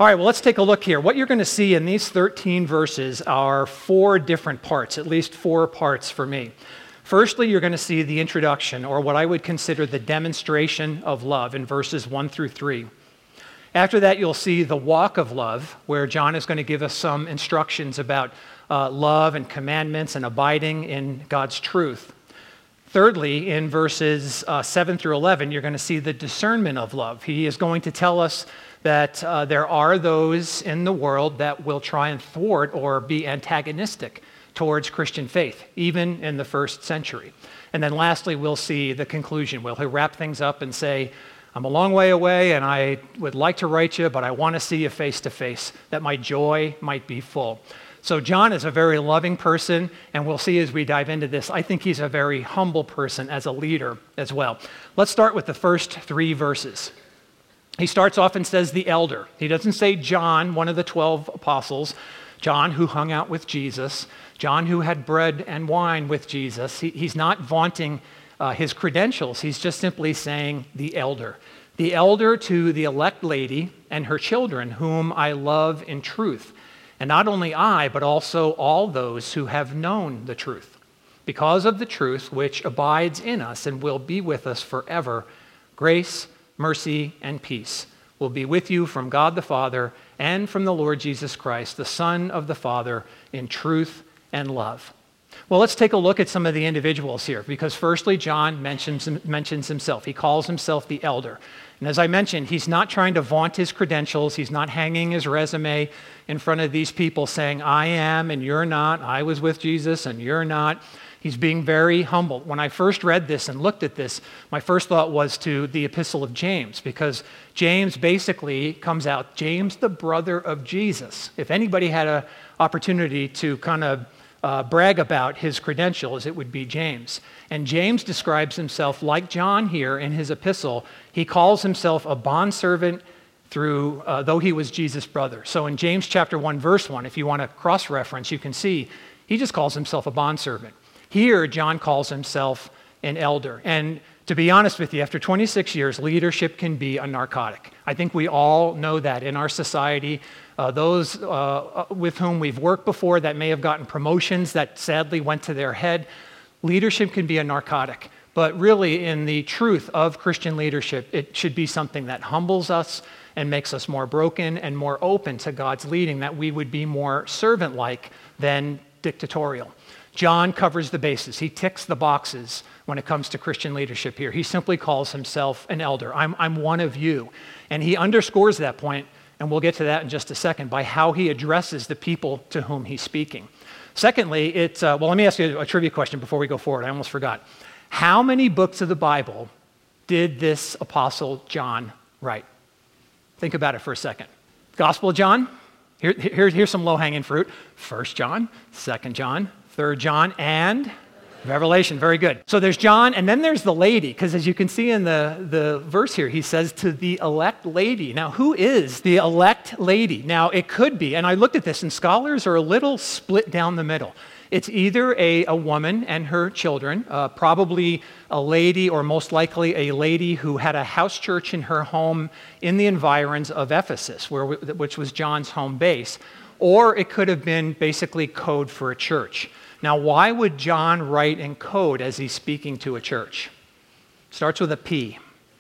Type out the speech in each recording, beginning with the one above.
All right, well, let's take a look here. What you're going to see in these 13 verses are four different parts, at least four parts for me. Firstly, you're going to see the introduction, or what I would consider the demonstration of love in verses 1 through 3. After that, you'll see the walk of love, where John is going to give us some instructions about love and commandments and abiding in God's truth. Thirdly, in verses 7 through 11, you're going to see the discernment of love. He is going to tell us that there are those in the world that will try and thwart or be antagonistic towards Christian faith, even in the first century. And then lastly, we'll see the conclusion. He'll wrap things up and say, I'm a long way away and I would like to write you, but I want to see you face to face, that my joy might be full. So John is a very loving person, and we'll see as we dive into this, I think he's a very humble person as a leader as well. Let's start with the first 3 verses. He starts off and says the elder. He doesn't say John, one of the 12 apostles, John who hung out with Jesus, John who had bread and wine with Jesus. He's not vaunting his credentials. He's just simply saying the elder. The elder to the elect lady and her children, whom I love in truth. And not only I, but also all those who have known the truth, because of the truth which abides in us and will be with us forever. Grace, mercy, and peace will be with you from God the Father and from the Lord Jesus Christ, the Son of the Father, in truth and love. Well, let's take a look at some of the individuals here, because firstly, John mentions himself. He calls himself the elder. And as I mentioned, he's not trying to vaunt his credentials. He's not hanging his resume in front of these people saying, I am and you're not. I was with Jesus and you're not. He's being very humble. When I first read this and looked at this, my first thought was to the Epistle of James, because James basically comes out, James, the brother of Jesus. If anybody had an opportunity to kind of brag about his credentials, it would be James. And James describes himself like John here in his epistle. He calls himself a bondservant through, though he was Jesus' brother. So in James chapter 1, verse 1, if you want to cross-reference, you can see he just calls himself a bondservant. Here, John calls himself an elder. And to be honest with you, after 26 years, leadership can be a narcotic. I think we all know that in our society. Those with whom we've worked before that may have gotten promotions that sadly went to their head, leadership can be a narcotic. But really, in the truth of Christian leadership, it should be something that humbles us and makes us more broken and more open to God's leading, that we would be more servant-like than dictatorial. John covers the bases. He ticks the boxes when it comes to Christian leadership here. He simply calls himself an elder. I'm one of you. And he underscores that point, and we'll get to that in just a second, by how he addresses the people to whom he's speaking. Secondly, well, let me ask you a trivia question before we go forward. I almost forgot. How many books of the Bible did this apostle John write? Think about it for a second. Gospel of John? Here's some low-hanging fruit. 1 John, 2 John, 3 John, and Revelation. Very good. So there's John, and then there's the lady, because as you can see in the verse here, he says to the elect lady. Now, who is the elect lady? Now, it could be, and I looked at this, and scholars are a little split down the middle. It's either a woman and her children, probably a lady, or most likely a lady who had a house church in her home in the environs of Ephesus, which was John's home base. Or it could have been basically code for a church. Now, why would John write in code as he's speaking to a church? Starts with a P.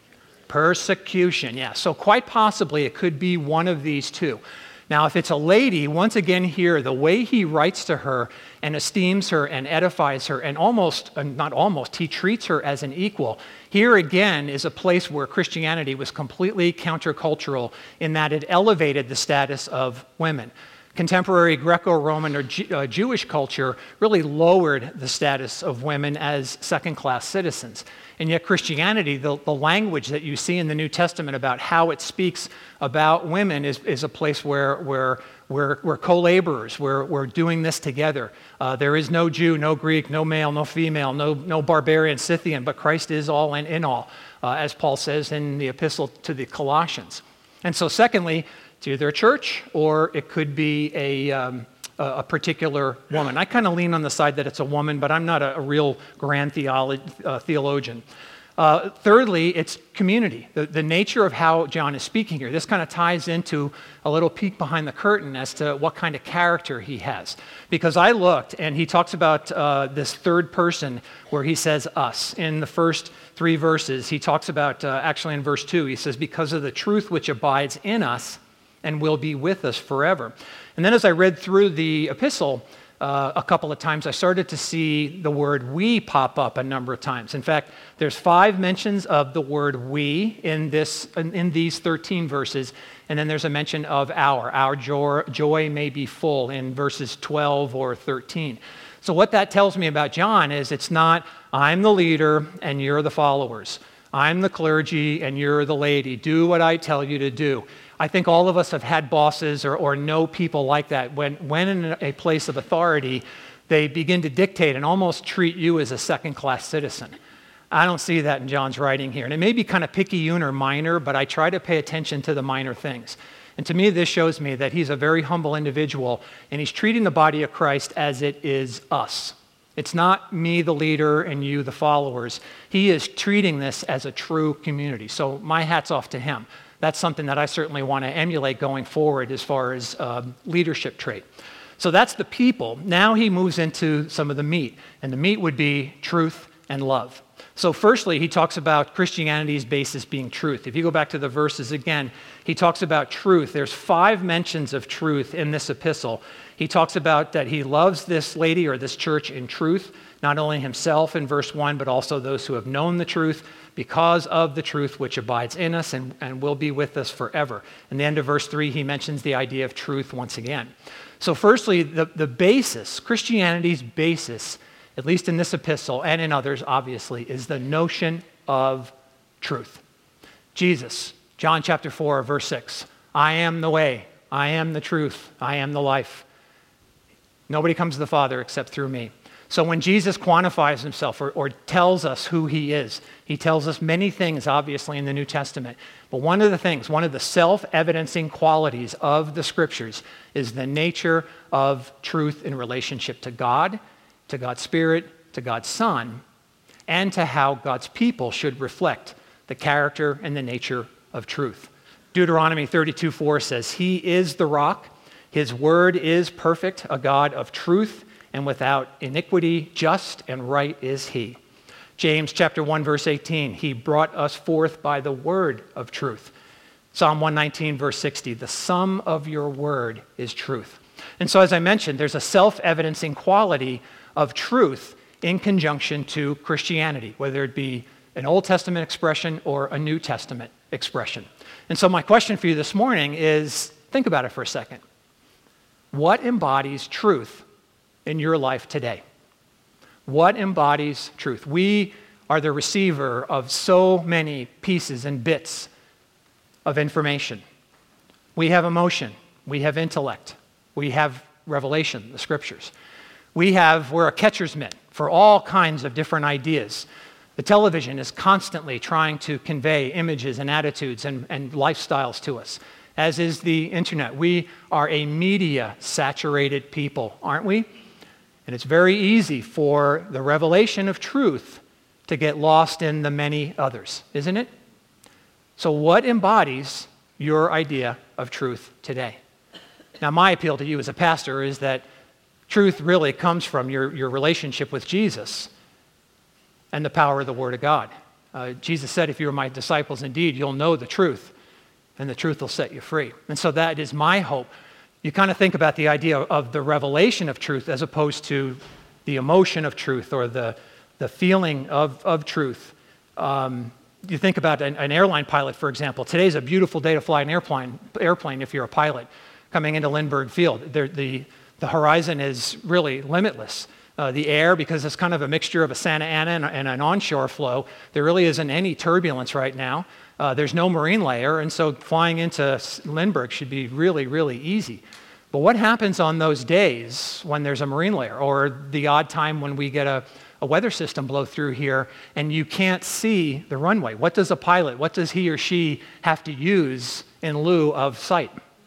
Persecution, yeah. So quite possibly it could be one of these two. Now, if it's a lady, once again here, the way he writes to her and esteems her and edifies her and he treats her as an equal. Here again is a place where Christianity was completely countercultural in that it elevated the status of women. Contemporary Greco-Roman or Jewish culture really lowered the status of women as second-class citizens. And yet Christianity, the language that you see in the New Testament about how it speaks about women is a place where we're co-laborers, we're doing this together. There is no Jew, no Greek, no male, no female, no barbarian, Scythian, but Christ is all and in all, as Paul says in the epistle to the Colossians. And so secondly, it's either a church or it could be a particular woman. I kind of lean on the side that it's a woman, but I'm not a real grand theologian. Thirdly, it's community, the nature of how John is speaking here. This kind of ties into a little peek behind the curtain as to what kind of character he has. Because I looked, and he talks about this third person where he says us. In the first 3 verses, he talks about, actually in verse 2, he says, because of the truth which abides in us and will be with us forever. And then as I read through the epistle, a couple of times, I started to see the word we pop up a number of times. In fact, there's 5 mentions of the word we in these 13 verses, and then there's a mention of our joy may be full in verses 12 or 13. So what that tells me about John is it's not, I'm the leader and you're the followers. I'm the clergy and you're the laity. Do what I tell you to do. I think all of us have had bosses or know people like that. When in a place of authority, they begin to dictate and almost treat you as a second-class citizen. I don't see that in John's writing here. And it may be kind of picayune or minor, but I try to pay attention to the minor things. And to me, this shows me that he's a very humble individual, and he's treating the body of Christ as it is us. It's not me, the leader, and you, the followers. He is treating this as a true community. So my hat's off to him. That's something that I certainly want to emulate going forward as far as leadership trait. So that's the people. Now he moves into some of the meat, and the meat would be truth and love. So firstly, he talks about Christianity's basis being truth. If you go back to the verses again, he talks about truth. There's 5 mentions of truth in this epistle. He talks about that he loves this lady or this church in truth, not only himself in verse 1, but also those who have known the truth because of the truth which abides in us and will be with us forever. In the end of verse 3, he mentions the idea of truth once again. So firstly, the basis, Christianity's basis, at least in this epistle and in others, obviously, is the notion of truth. Jesus, John chapter 4, verse 6, I am the way, I am the truth, I am the life. Nobody comes to the Father except through me. So when Jesus quantifies himself or tells us who he is, he tells us many things, obviously, in the New Testament. But one of the self-evidencing qualities of the Scriptures is the nature of truth in relationship to God, to God's Spirit, to God's Son, and to how God's people should reflect the character and the nature of truth. Deuteronomy 32:4 says, He is the rock, His word is perfect, a God of truth, and without iniquity, just and right is He. James chapter 1, verse 18, He brought us forth by the word of truth. Psalm 119, verse 60, the sum of your word is truth. And so as I mentioned, there's a self-evidencing quality of truth in conjunction to Christianity, whether it be an Old Testament expression or a New Testament expression. And so my question for you this morning is, think about it for a second. What embodies truth in your life today? What embodies truth? We are the receiver of so many pieces and bits of information. We have emotion. We have intellect. We have revelation, the Scriptures. We're a catcher's mitt for all kinds of different ideas. The television is constantly trying to convey images and attitudes and lifestyles to us, as is the internet. We are a media-saturated people, aren't we? And it's very easy for the revelation of truth to get lost in the many others, isn't it? So what embodies your idea of truth today? Now, my appeal to you as a pastor is that truth really comes from your relationship with Jesus and the power of the Word of God. Jesus said, if you are my disciples indeed, you'll know the truth, and the truth will set you free. And so that is my hope. You kind of think about the idea of the revelation of truth as opposed to the emotion of truth or the feeling of truth. You think about an airline pilot, for example. Today's a beautiful day to fly an airplane if you're a pilot coming into Lindbergh Field. The horizon is really limitless. The air, because it's kind of a mixture of a Santa Ana and an onshore flow, there really isn't any turbulence right now. There's no marine layer, and so flying into Lindbergh should be really, really easy. But what happens on those days when there's a marine layer, or the odd time when we get a weather system blow through here and you can't see the runway? What does he or she have to use in lieu of sight?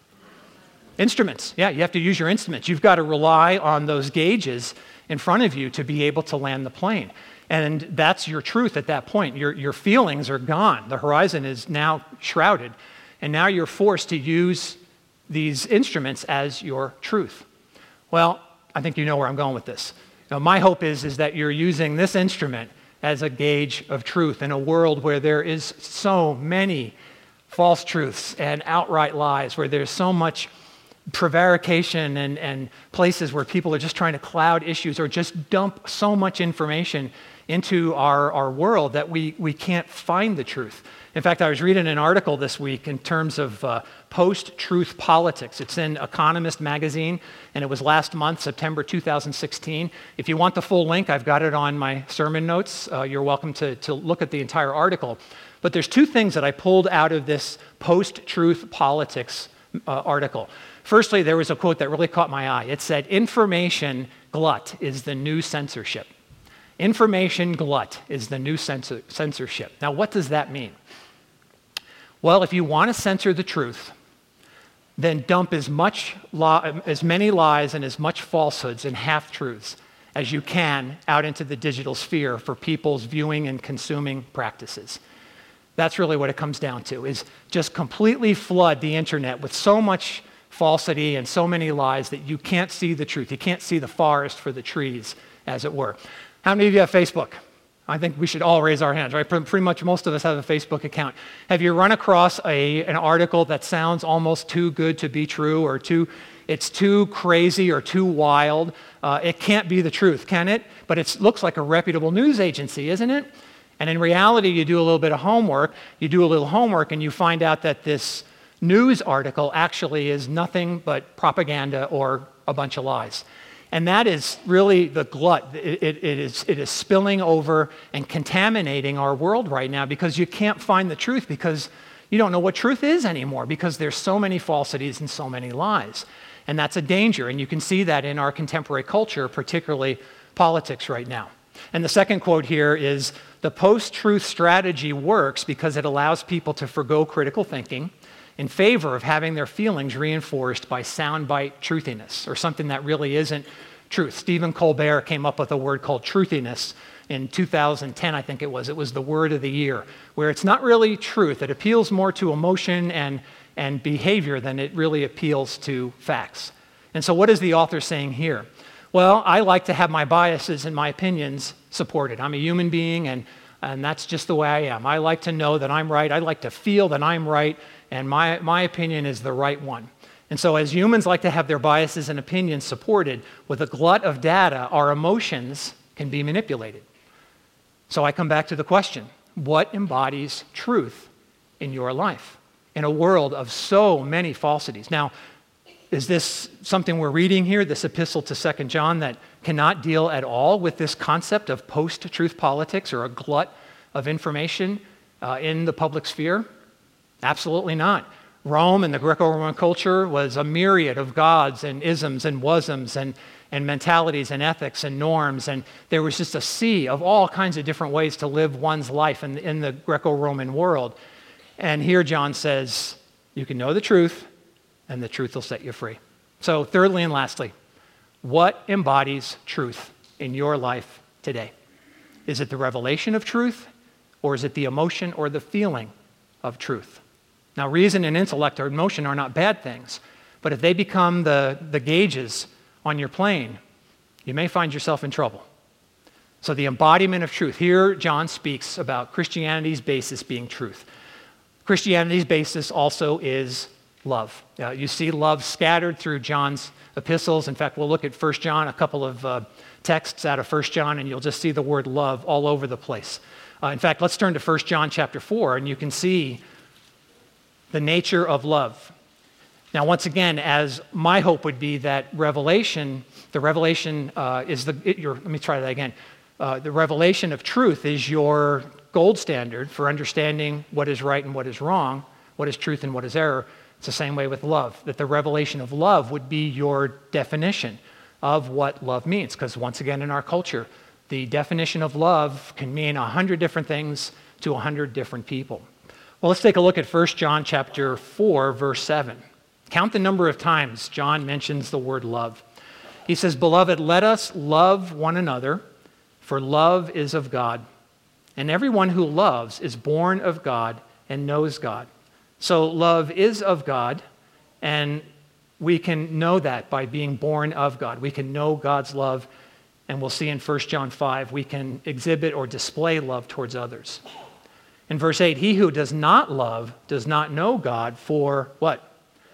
Instruments. Yeah, you have to use your instruments. You've got to rely on those gauges in front of you to be able to land the plane. And that's your truth at that point. Your feelings are gone. The horizon is now shrouded. And now you're forced to use these instruments as your truth. Well, I think you know where I'm going with this. My hope is that you're using this instrument as a gauge of truth in a world where there is so many false truths and outright lies, where there's so much prevarication and places where people are just trying to cloud issues or just dump so much information into our world that we can't find the truth. In fact, I was reading an article this week in terms of post-truth politics. It's in Economist magazine, and it was last month, September 2016. If you want the full link, I've got it on my sermon notes. You're welcome to look at the entire article. But there's two things that I pulled out of this post-truth politics article. Firstly, there was a quote that really caught my eye. It said, "Information glut is the new censorship." Information glut is the new censorship. Now, what does that mean? Well, if you want to censor the truth, then dump as many lies and as much falsehoods and half-truths as you can out into the digital sphere for people's viewing and consuming practices. That's really what it comes down to, is just completely flood the internet with so much falsity and so many lies that you can't see the truth. You can't see the forest for the trees, as it were. How many of you have Facebook? I think we should all raise our hands, right? Pretty much most of us have a Facebook account. Have you run across an article that sounds almost too good to be true, or it's too crazy or too wild? It can't be the truth, can it? But it looks like a reputable news agency, isn't it? And in reality, you do a little bit of homework, and you find out that this news article actually is nothing but propaganda or a bunch of lies. And that is really the glut. It is spilling over and contaminating our world right now, because you can't find the truth, because you don't know what truth is anymore, because there's so many falsities and so many lies. And that's a danger. And you can see that in our contemporary culture, particularly politics right now. And the second quote here is, "The post-truth strategy works because it allows people to forgo critical thinking in favor of having their feelings reinforced by soundbite truthiness," or something that really isn't truth. Stephen Colbert came up with a word called truthiness in 2010, I think it was. It was the word of the year, where it's not really truth. It appeals more to emotion and behavior than it really appeals to facts. And so what is the author saying here? Well, I like to have my biases and my opinions supported. I'm a human being, and that's just the way I am. I like to know that I'm right. I like to feel that I'm right, and my opinion is the right one. And so as humans like to have their biases and opinions supported, with a glut of data, our emotions can be manipulated. So I come back to the question, what embodies truth in your life in a world of so many falsities? Now, is this something we're reading here, this epistle to 2 John, that cannot deal at all with this concept of post-truth politics or a glut of information in the public sphere? Absolutely not. Rome and the Greco-Roman culture was a myriad of gods and isms and wasms and mentalities and ethics and norms, and there was just a sea of all kinds of different ways to live one's life in the Greco-Roman world. And here John says, you can know the truth, and the truth will set you free. So thirdly and lastly, what embodies truth in your life today? Is it the revelation of truth, or is it the emotion or the feeling of truth? Now, reason and intellect or emotion are not bad things, but if they become the gauges on your plane, you may find yourself in trouble. So the embodiment of truth. Here, John speaks about Christianity's basis being truth. Christianity's basis also is love. You see love scattered through John's epistles. In fact, we'll look at 1 John, a couple of texts out of 1 John, and you'll just see the word love all over the place. In fact, let's turn to 1 John chapter 4, and you can see the nature of love. Now, once again, as my hope would be that the revelation of truth is your gold standard for understanding what is right and what is wrong, what is truth and what is error. It's the same way with love, that the revelation of love would be your definition of what love means. Because once again, in our culture, the definition of love can mean 100 different things to 100 different people. Well, let's take a look at 1 John chapter 4, verse 7. Count the number of times John mentions the word love. He says, "Beloved, let us love one another, For love is of God, and everyone who loves is born of God and knows God. So love is of God, and we can know that by being born of God. We can know God's love, and we'll see in 1 John 5, we can exhibit or display love towards others. In verse 8, he who does not love does not know God, for what?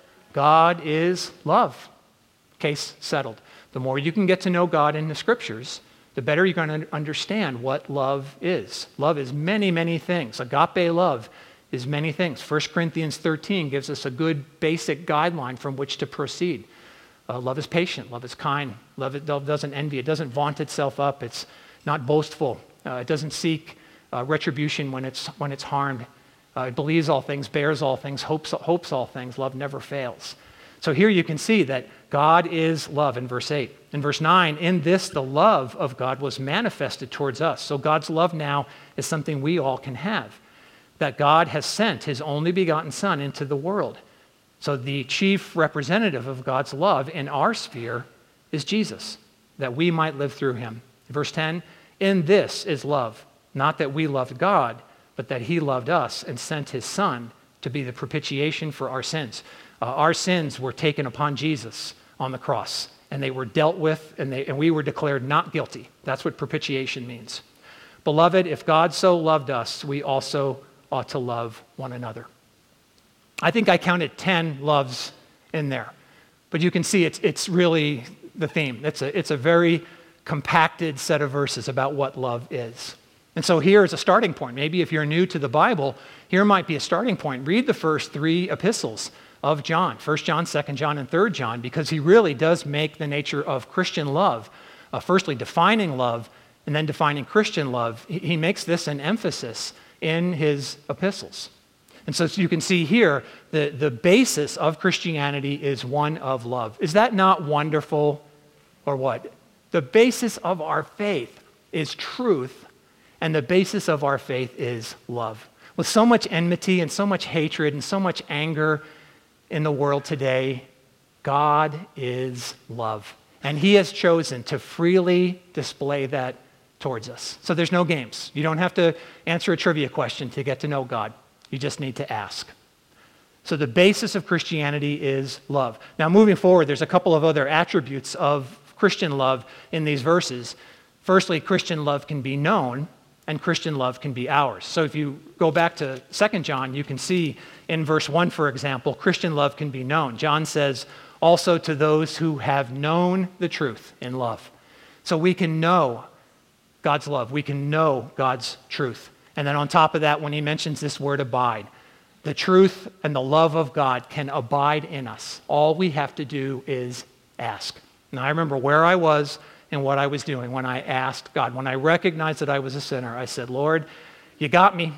God is love. Case settled. The more you can get to know God in the Scriptures, the better you're going to understand what love is. Love is many, many things. Agape love is many things. 1 Corinthians 13 gives us a good basic guideline from which to proceed. Love is patient. Love is kind. Love doesn't envy. It doesn't vaunt itself up. It's not boastful. It doesn't seek retribution when it's harmed. It believes all things, bears all things, hopes all things. Love never fails. So here you can see that God is love in verse 8. In verse 9, in this the love of God was manifested towards us. So God's love now is something we all can have. That God has sent his only begotten Son into the world. So the chief representative of God's love in our sphere is Jesus, that we might live through him. Verse 10, in this is love, not that we loved God, but that he loved us and sent his Son to be the propitiation for our sins. Our sins were taken upon Jesus on the cross, and they were dealt with, and we were declared not guilty. That's what propitiation means. Beloved, if God so loved us, we also ought to love one another. I think I counted 10 loves in there, but you can see it's really the theme. It's a very compacted set of verses about what love is. And so here is a starting point. Maybe if you're new to the Bible, here might be a starting point. Read the first 3 epistles of John, 1 John, 2 John, and 3 John, because he really does make the nature of Christian love, firstly defining love, and then defining Christian love. He makes this an emphasis in his epistles. And so you can see here, the basis of Christianity is one of love. Is that not wonderful, or what? The basis of our faith is truth, and the basis of our faith is love. With so much enmity and so much hatred and so much anger in the world today, God is love. And he has chosen to freely display that towards us. So there's no games. You don't have to answer a trivia question to get to know God. You just need to ask. So the basis of Christianity is love. Now moving forward, there's a couple of other attributes of Christian love in these verses. Firstly, Christian love can be known, and Christian love can be ours. So if you go back to 2 John, you can see in verse 1, for example, Christian love can be known. John says, also to those who have known the truth in love. So we can know God's love. We can know God's truth. And then on top of that, when he mentions this word abide, the truth and the love of God can abide in us. All we have to do is ask. Now I remember where I was and what I was doing when I asked God. When I recognized that I was a sinner, I said, Lord, you got me.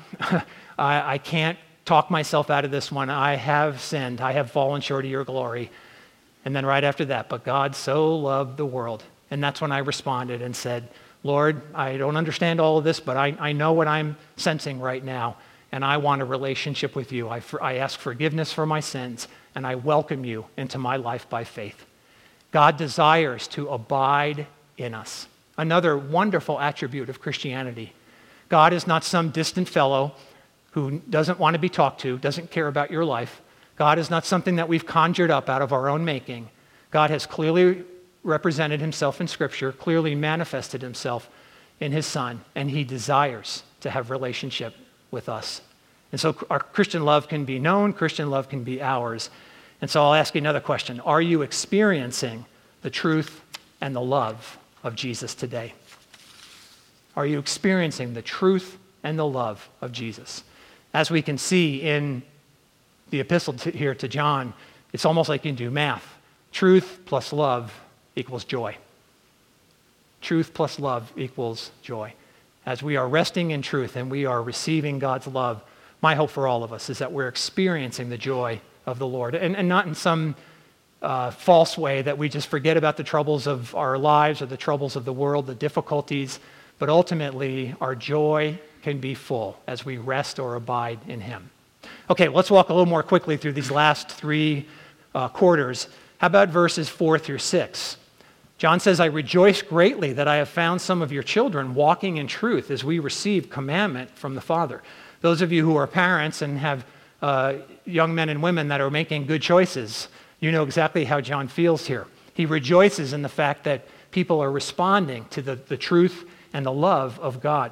I can't talk myself out of this one. I have sinned. I have fallen short of your glory. And then right after that, but God so loved the world. And that's when I responded and said, Lord, I don't understand all of this, but I know what I'm sensing right now, and I want a relationship with you. I ask forgiveness for my sins, and I welcome you into my life by faith. God desires to abide in us. Another wonderful attribute of Christianity. God is not some distant fellow who doesn't want to be talked to, doesn't care about your life. God is not something that we've conjured up out of our own making. God has clearly represented himself in Scripture, clearly manifested himself in his Son, and he desires to have relationship with us. And so our Christian love can be known, Christian love can be ours. And so I'll ask you another question. Are you experiencing the truth and the love of Jesus today? Are you experiencing the truth and the love of Jesus? As we can see in the epistle here to John, it's almost like you can do math. Truth plus love equals joy. Truth plus love equals joy. As we are resting in truth and we are receiving God's love, my hope for all of us is that we're experiencing the joy of the Lord, and not in some false way that we just forget about the troubles of our lives or the troubles of the world, the difficulties, but ultimately our joy can be full as we rest or abide in him. Okay, let's walk a little more quickly through these last 3 quarters. How about verses 4 through 6? John says, I rejoice greatly that I have found some of your children walking in truth as we receive commandment from the Father. Those of you who are parents and have young men and women that are making good choices, you know exactly how John feels here. He rejoices in the fact that people are responding to the truth and the love of God.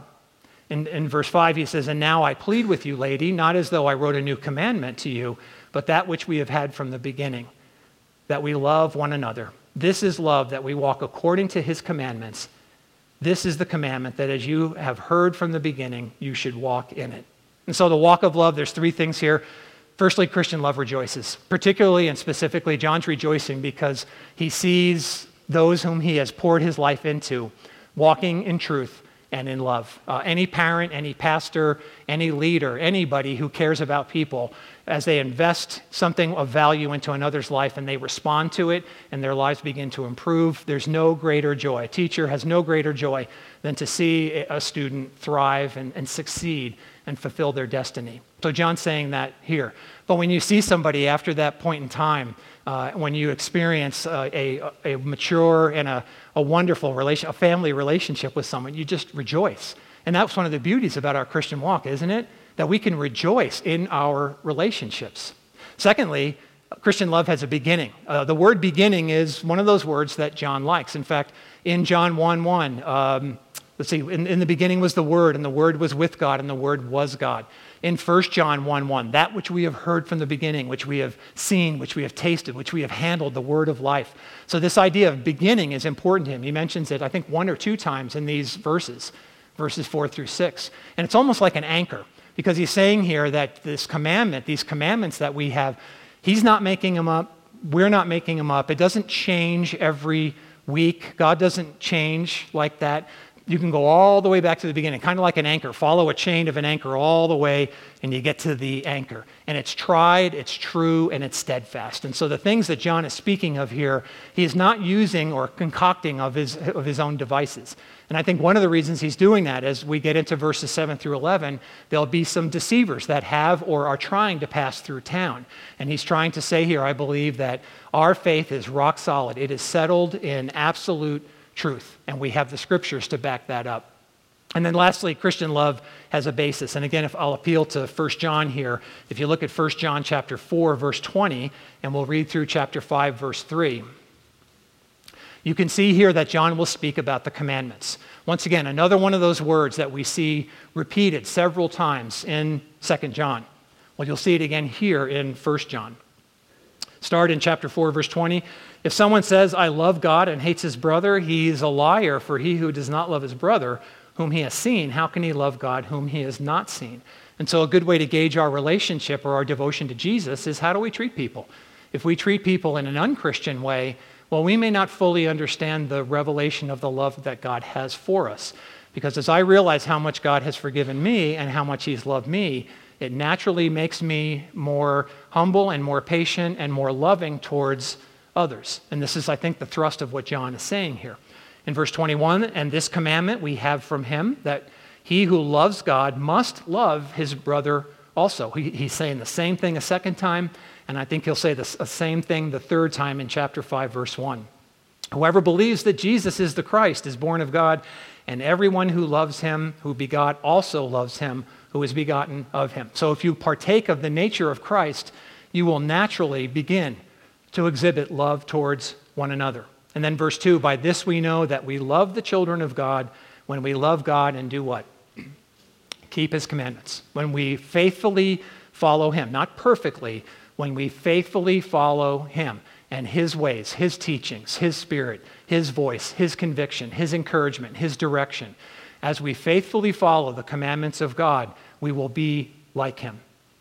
In verse 5, he says, and now I plead with you, lady, not as though I wrote a new commandment to you, but that which we have had from the beginning, that we love one another. This is love, that we walk according to his commandments. This is the commandment that as you have heard from the beginning, you should walk in it. And so the walk of love, there's three things here. Firstly, Christian love rejoices. Particularly and specifically, John's rejoicing because he sees those whom he has poured his life into walking in truth and in love. Any parent, any pastor, any leader, anybody who cares about people, as they invest something of value into another's life and they respond to it and their lives begin to improve, there's no greater joy. A teacher has no greater joy than to see a student thrive and succeed and fulfill their destiny. So John's saying that here. But when you see somebody after that point in time, when you experience a mature and a wonderful a family relationship with someone, you just rejoice. And that's one of the beauties about our Christian walk, isn't it? That we can rejoice in our relationships. Secondly, Christian love has a beginning. The word beginning is one of those words that John likes. In fact, in John 1:1, let's see, in the beginning was the Word, and the Word was with God, and the Word was God. In 1 John 1:1, that which we have heard from the beginning, which we have seen, which we have tasted, which we have handled, the Word of life. So this idea of beginning is important to him. He mentions it, I think, 1 or 2 times in these verses 4 through 6. And it's almost like an anchor, because he's saying here that these commandments that we have, he's not making them up, we're not making them up. It doesn't change every week. God doesn't change like that. You can go all the way back to the beginning, kind of like an anchor. Follow a chain of an anchor all the way, and you get to the anchor. And it's tried, it's true, and it's steadfast. And so the things that John is speaking of here, he is not using or concocting of his own devices. And I think one of the reasons he's doing that, as we get into verses 7 through 11, there'll be some deceivers that have or are trying to pass through town. And he's trying to say here, I believe, that our faith is rock solid. It is settled in absolute truth, and we have the scriptures to back that up. And then lastly, Christian love has a basis. And again, if I'll appeal to 1 John here, if you look at 1 John chapter 4, verse 20, and we'll read through chapter 5, verse 3, you can see here that John will speak about the commandments. Once again, another one of those words that we see repeated several times in 2 John. Well, you'll see it again here in 1 John. Start in chapter 4, verse 20. If someone says, I love God and hates his brother, he is a liar, for he who does not love his brother, whom he has seen, how can he love God whom he has not seen? And so a good way to gauge our relationship or our devotion to Jesus is, how do we treat people? If we treat people in an unchristian way, well, we may not fully understand the revelation of the love that God has for us. Because as I realize how much God has forgiven me and how much he's loved me, it naturally makes me more humble and more patient and more loving towards others. And this is, I think, the thrust of what John is saying here. In verse 21, and this commandment we have from him, that he who loves God must love his brother also. He's saying the same thing a second time, and I think he'll say the same thing the third time in chapter 5, verse 1. Whoever believes that Jesus is the Christ is born of God, and everyone who loves him, who begot, also loves him, who is begotten of him. So if you partake of the nature of Christ, you will naturally begin to exhibit love towards one another. And then verse 2, by this we know that we love the children of God when we love God and do what? Keep his commandments. When we faithfully follow him, not perfectly, when we faithfully follow him and his ways, his teachings, his spirit, his voice, his conviction, his encouragement, his direction. As we faithfully follow the commandments of God, we will be like him.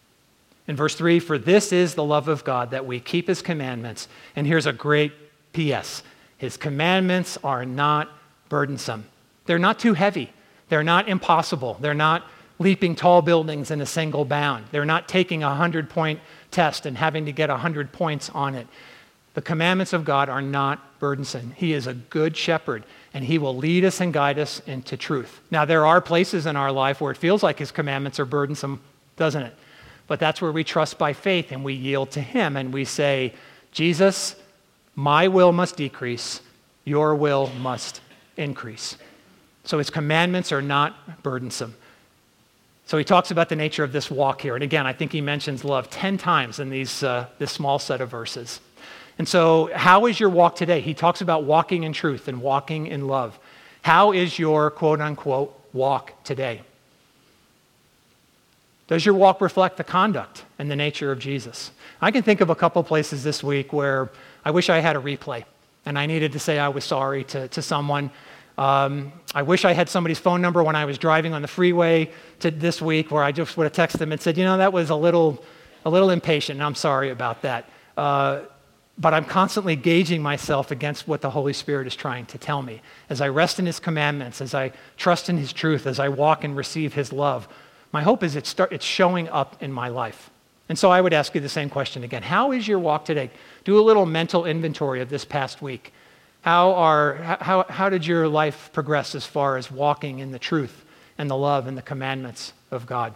In verse 3, for this is the love of God, that we keep his commandments. And here's a great P.S. His commandments are not burdensome. They're not too heavy. They're not impossible. They're not leaping tall buildings in a single bound. They're not taking a 100-point test and having to get 100 points on it. The commandments of God are not burdensome. He is a good shepherd, and he will lead us and guide us into truth. Now, there are places in our life where it feels like his commandments are burdensome, doesn't it? But that's where we trust by faith, and we yield to him, and we say, Jesus, my will must decrease. your will must increase. So his commandments are not burdensome. So he talks about the nature of this walk here. And again, I think he mentions love 10 times in this small set of verses. And so how is your walk today? He talks about walking in truth and walking in love. How is your quote-unquote walk today? Does your walk reflect the conduct and the nature of Jesus? I can think of a couple places this week where I wish I had a replay and I needed to say I was sorry to someone. I wish I had somebody's phone number when I was driving on the freeway this week where I just would have texted them and said, that was a little impatient, and I'm sorry about that. But I'm constantly gauging myself against what the Holy Spirit is trying to tell me. As I rest in his commandments, as I trust in his truth, as I walk and receive his love, my hope is it's showing up in my life. And so I would ask you the same question again. How is your walk today? Do a little mental inventory of this past week. How did your life progress as far as walking in the truth and the love and the commandments of God?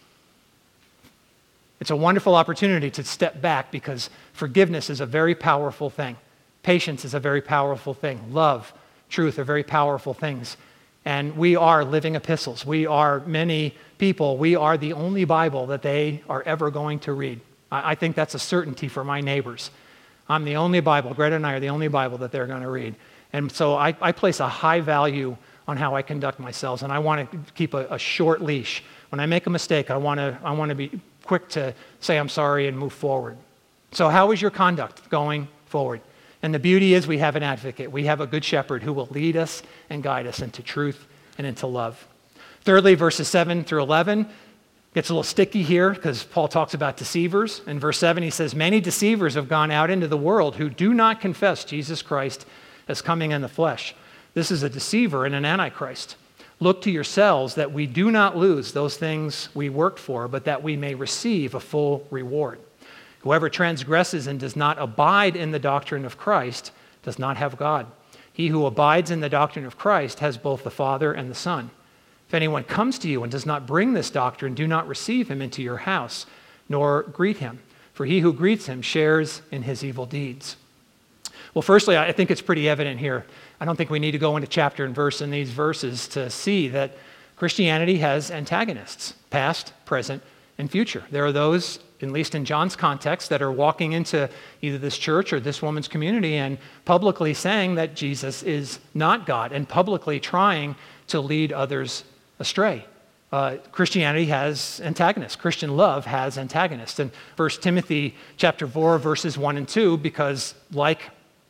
It's a wonderful opportunity to step back because forgiveness is a very powerful thing. Patience is a very powerful thing. Love, truth are very powerful things. And we are living epistles. We are many people. We are the only Bible that they are ever going to read. I think that's a certainty for my neighbors. I'm the only Bible. Greta and I are the only Bible that they're going to read. And so I place a high value on how I conduct myself, and I want to keep a short leash. When I make a mistake, I want to be quick to say I'm sorry and move forward. So how is your conduct going forward? And the beauty is we have an advocate. We have a good shepherd who will lead us and guide us into truth and into love. Thirdly, verses 7 through 11 gets a little sticky here because Paul talks about deceivers. In verse 7, he says, many deceivers have gone out into the world who do not confess Jesus Christ as coming in the flesh. This is a deceiver and an antichrist. Look to yourselves that we do not lose those things we worked for, but that we may receive a full reward. Whoever transgresses and does not abide in the doctrine of Christ does not have God. He who abides in the doctrine of Christ has both the Father and the Son. If anyone comes to you and does not bring this doctrine, do not receive him into your house, nor greet him, for he who greets him shares in his evil deeds. Well, firstly, I think it's pretty evident here. I don't think we need to go into chapter and verse in these verses to see that Christianity has antagonists, past, present, and future. There are those, at least in John's context, that are walking into either this church or this woman's community and publicly saying that Jesus is not God and publicly trying to lead others astray. Christianity has antagonists. Christian love has antagonists. In 1 Timothy chapter 4, verses 1 and 2, because like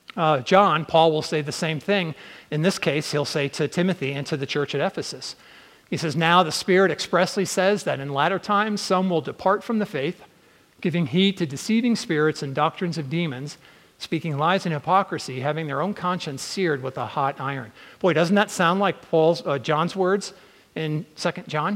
John, Paul will say the same thing. In this case, he'll say to Timothy and to the church at Ephesus. He says, now the Spirit expressly says that in latter times some will depart from the faith, giving heed to deceiving spirits and doctrines of demons, speaking lies and hypocrisy, having their own conscience seared with a hot iron. Boy, doesn't that sound like John's words in 2 John?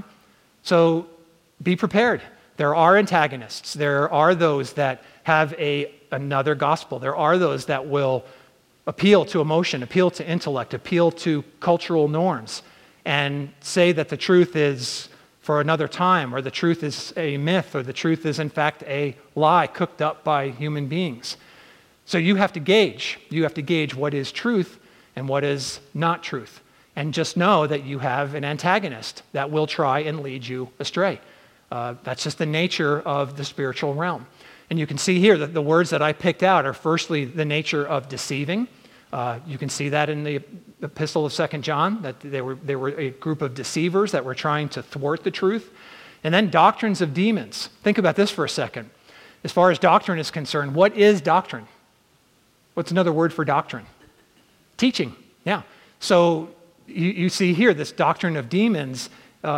So be prepared. There are antagonists. There are those that have another gospel. There are those that will appeal to emotion, appeal to intellect, appeal to cultural norms, and say that the truth is for another time, or the truth is a myth, or the truth is in fact a lie cooked up by human beings. So you have to gauge. You have to gauge what is truth and what is not truth. And just know that you have an antagonist that will try and lead you astray. That's just the nature of the spiritual realm. And you can see here that the words that I picked out are firstly the nature of deceiving. You can see that in the epistle of 2 John, that they were a group of deceivers that were trying to thwart the truth. And then doctrines of demons. Think about this for a second. As far as doctrine is concerned, what is doctrine? What's another word for doctrine? Teaching, yeah. So you see here this doctrine of demons.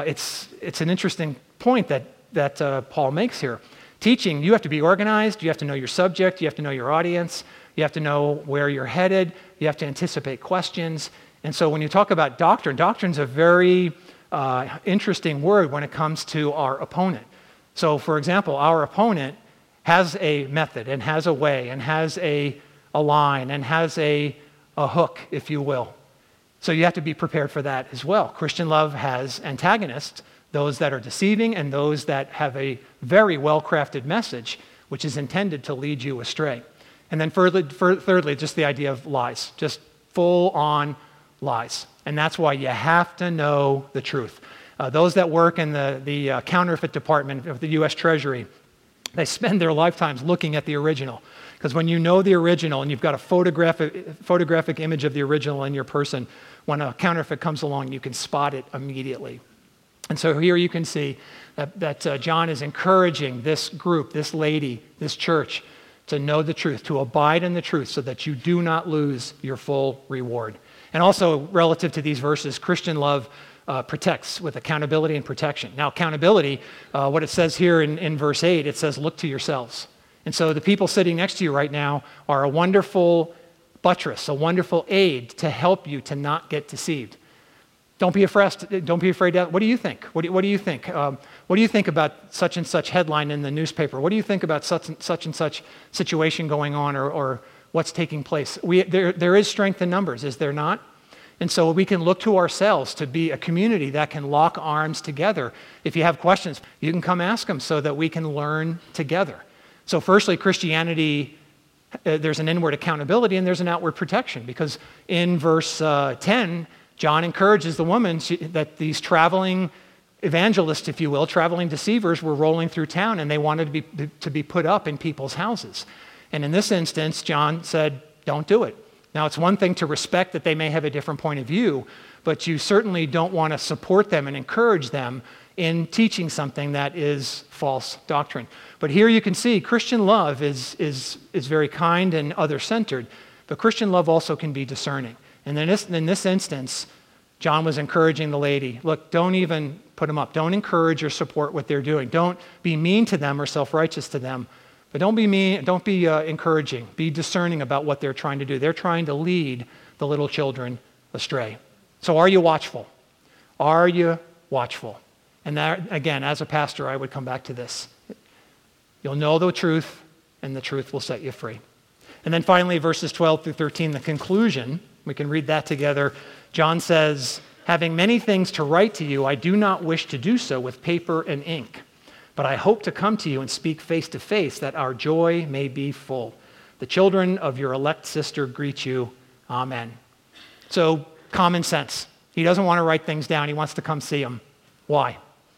It's an interesting point that Paul makes here. Teaching, you have to be organized, you have to know your subject, you have to know your audience, you have to know where you're headed, you have to anticipate questions. And so when you talk about doctrine, doctrine's a very interesting word when it comes to our opponent. So for example, our opponent has a method and has a way and has a line and has a hook, if you will. So you have to be prepared for that as well. Christian love has antagonists, those that are deceiving and those that have a very well-crafted message, which is intended to lead you astray. And then thirdly, just the idea of lies. Just full-on lies. And that's why you have to know the truth. Those that work in the counterfeit department of the U.S. Treasury, they spend their lifetimes looking at the original. Because when you know the original and you've got a photographic image of the original in your person, when a counterfeit comes along, you can spot it immediately. And so here you can see that John is encouraging this group, this lady, this church, to know the truth, to abide in the truth so that you do not lose your full reward. And also, relative to these verses, Christian love protects with accountability and protection. Now, accountability, what it says here in verse 8, it says, look to yourselves. And so the people sitting next to you right now are a wonderful buttress, a wonderful aid to help you to not get deceived. Don't be afraid. Don't be afraid. What do you think? What do you think? What do you think about such and such headline in the newspaper? What do you think about such and such situation going on, or what's taking place? There is strength in numbers, is there not? And so we can look to ourselves to be a community that can lock arms together. If you have questions, you can come ask them so that we can learn together. So firstly, Christianity, there's an inward accountability and there's an outward protection, because in verse 10, John encourages the woman that these traveling evangelists, if you will, traveling deceivers were rolling through town and they wanted to be put up in people's houses. And in this instance, John said, don't do it. Now, it's one thing to respect that they may have a different point of view, but you certainly don't want to support them and encourage them in teaching something that is false doctrine. But here you can see Christian love is very kind and other-centered, but Christian love also can be discerning. And in this instance, John was encouraging the lady, look, don't even put them up. Don't encourage or support what they're doing. Don't be mean to them or self-righteous to them. But don't be mean. Don't be encouraging. Be discerning about what they're trying to do. They're trying to lead the little children astray. So are you watchful? Are you watchful? And that, again, as a pastor, I would come back to this. You'll know the truth, and the truth will set you free. And then finally, verses 12 through 13, the conclusion. We can read that together. John says, having many things to write to you, I do not wish to do so with paper and ink, but I hope to come to you and speak face to face, that our joy may be full. The children of your elect sister greet you. Amen. So, common sense. He doesn't want to write things down. He wants to come see them. Why?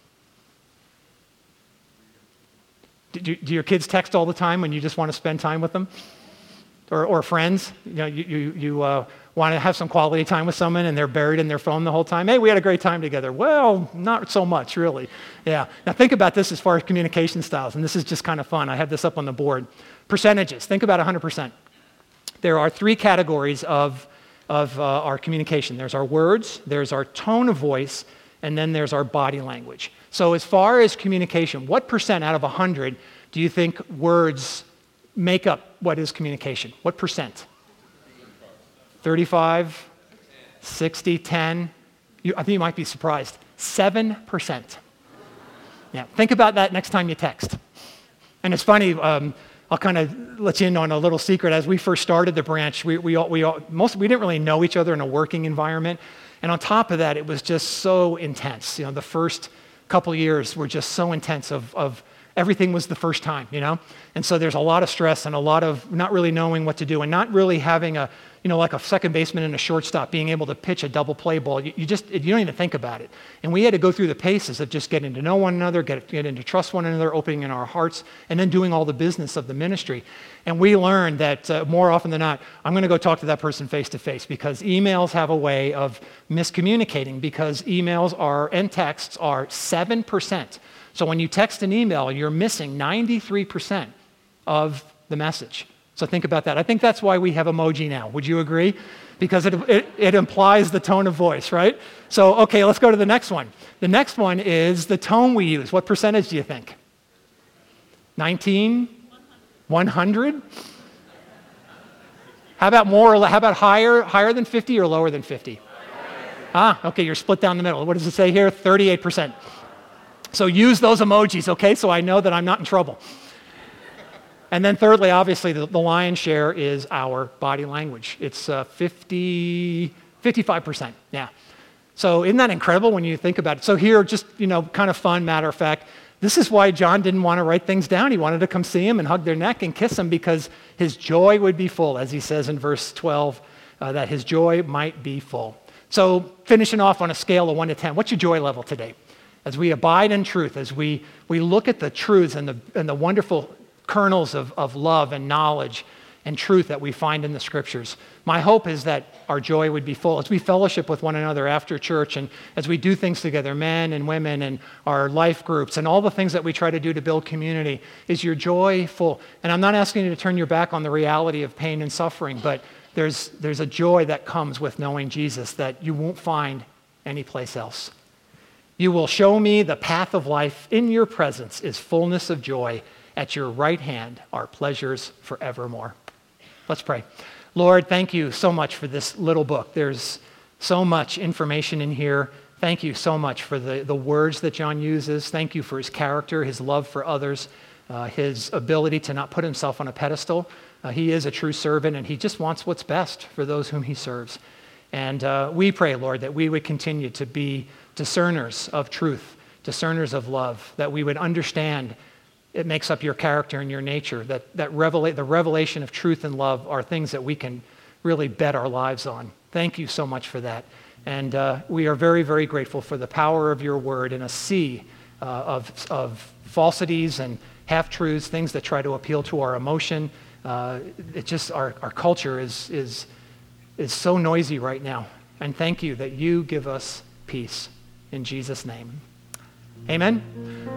Do your kids text all the time when you just want to spend time with them? Or friends? You know, you want to have some quality time with someone and they're buried in their phone the whole time. Hey, we had a great time together. Well, not so much, really. Yeah. Now think about this as far as communication styles, and this is just kind of fun. I have this up on the board. Percentages. Think about 100%. There are three categories of our communication. There's our words, there's our tone of voice, and then there's our body language. So as far as communication, what percent out of 100 do you think words make up what is communication? What percent? 35, 60, 10. I think you might be surprised. 7%. Yeah, think about that next time you text. And it's funny, I'll kind of let you in on a little secret. As we first started the branch, we didn't really know each other in a working environment. And on top of that, it was just so intense. You know, the first couple years were just so intense of everything was the first time, you know? And so there's a lot of stress and a lot of not really knowing what to do and not really having like a second baseman and a shortstop being able to pitch a double play ball. You don't even think about it. And we had to go through the paces of just getting to know one another, getting to trust one another, opening in our hearts, and then doing all the business of the ministry. And we learned that more often than not, I'm going to go talk to that person face to face, because emails have a way of miscommunicating, because emails and texts are 7%. So when you text an email, you're missing 93% of the message. So think about that. I think that's why we have emoji now. Would you agree? Because it implies the tone of voice, right? So, okay, let's go to the next one. The next one is the tone we use. What percentage do you think? 19? 100? How about more? How about higher than 50 or lower than 50? Okay, you're split down the middle. What does it say here? 38%. So use those emojis, okay? So I know that I'm not in trouble. And then thirdly, obviously, the lion's share is our body language. It's 55%, yeah. So isn't that incredible when you think about it? So here, just, kind of fun, matter of fact, this is why John didn't want to write things down. He wanted to come see him and hug their neck and kiss them, because his joy would be full, as he says in verse 12 that his joy might be full. So finishing off on a scale of 1 to 10, what's your joy level today? As we abide in truth, as we look at the truths and the wonderful kernels of love and knowledge and truth that we find in the scriptures, my hope is that our joy would be full. As we fellowship with one another after church and as we do things together, men and women and our life groups and all the things that we try to do to build community, is your joy full? And I'm not asking you to turn your back on the reality of pain and suffering, but there's a joy that comes with knowing Jesus that you won't find anyplace else. You will show me the path of life. In your presence is fullness of joy. At your right hand are pleasures forevermore. Let's pray. Lord, thank you so much for this little book. There's so much information in here. Thank you so much for the words that John uses. Thank you for his character, his love for others, his ability to not put himself on a pedestal. He is a true servant, and he just wants what's best for those whom he serves. And we pray, Lord, that we would continue to be discerners of truth, discerners of love, that we would understand it makes up your character and your nature, that the revelation of truth and love are things that we can really bet our lives on. Thank you so much for that. And we are very, very grateful for the power of your word in a sea of falsities and half-truths, things that try to appeal to our emotion. Our culture is so noisy right now. And thank you that you give us peace. In Jesus' name, amen.